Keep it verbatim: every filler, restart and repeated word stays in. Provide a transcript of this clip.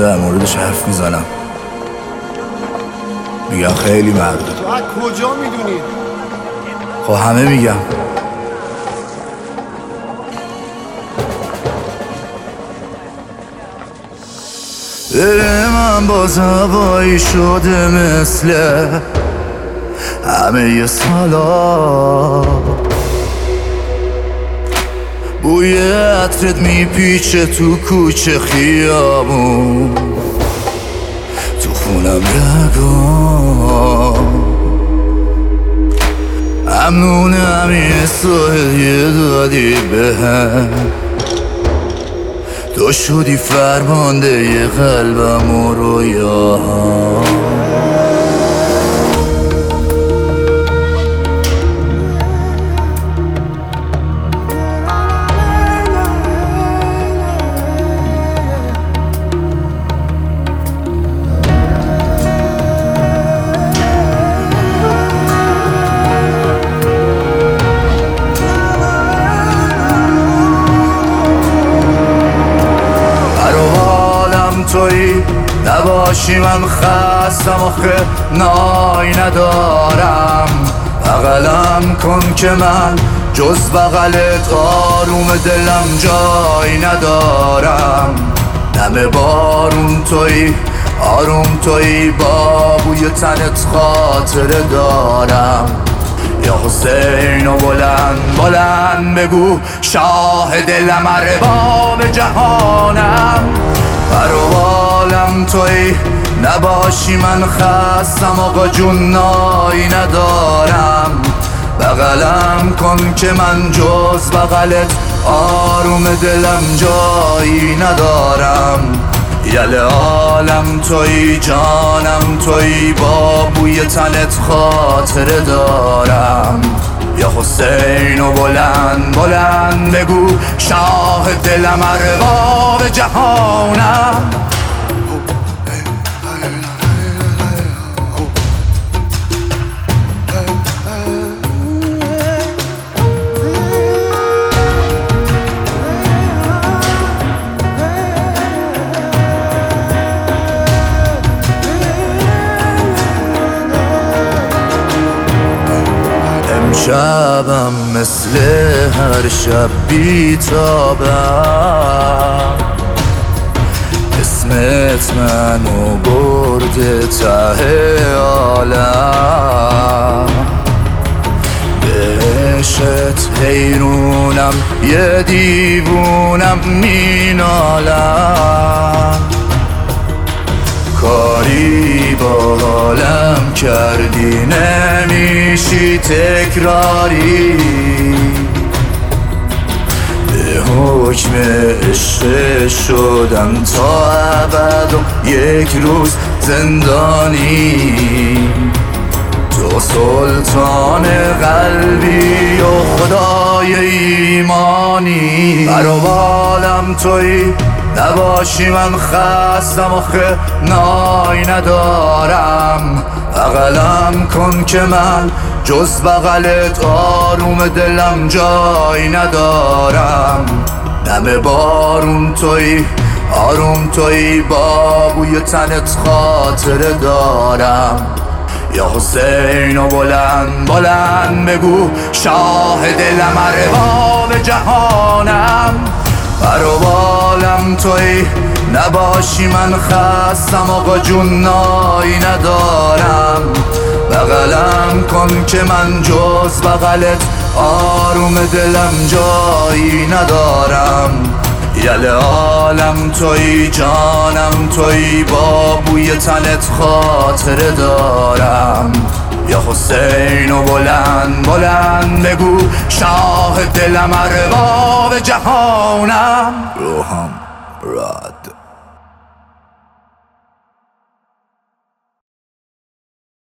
در موردش حرف میزنم، میگن خیلی مرده. تو از کجا میدونی؟ خب همه میگم. دل من باز هوایی شده مثل همه ی سالا، بوی عطرت میپیچه تو کوچه خیابون، تو خونم رگام. ممنونم این سایه دادی بهم، تو شدی فرمانده ی قلبم و رویاهام. تویی نباشی من خستم، آخه نای ندارم. بغلم کن که من جز بغلت آروم دلم جای ندارم. نم بارون تویی، آروم تویی، با بوی تنت خاطره دارم. یا حسین و بلند بلند بگو شاه دلم، ارباب جهانم. پروالم تویی نباشی من خستم، آقا جون نای ندارم. بغلم کن که من جز بغلت آروم دلم جایی ندارم. یل عالم تویی، جانم تویی، با بوی تنت خاطره دارم. یا حسین و بلند بلند بگو شاه دلم، ارباب جهانم. شبم مثل هر شب بیتابم، اسمت منو برده ته عالم. بهشت حیرونم، یه دیوونم مینالم. کاری با حالم کردی نمیشی تکراری، به حکم عشق شدم تا ابد و یک روز زندانی. تو سلطان قلبی و خدای ایمانی. برابالم تویی نباشی من خستم، آخه نای ندارم. بغلم کن که من جز بغلت آروم دلم جای ندارم. نم بارون تویی، آروم تویی، با بوی تنت خاطره دارم. یا حسین و بلند بلند بگو شاه دلم، ارباب جهانم. پروالم تویی نباشی من خستم، آقا جون نای ندارم. بغلم کن که من جز بغلت آروم دلم جایی ندارم. یل عالم تویی، جانم تویی، با بوی تنت خاطره دارم. یا حسین و بلند بلند بگو شاه دلم، ارباب جهانم. روحم راد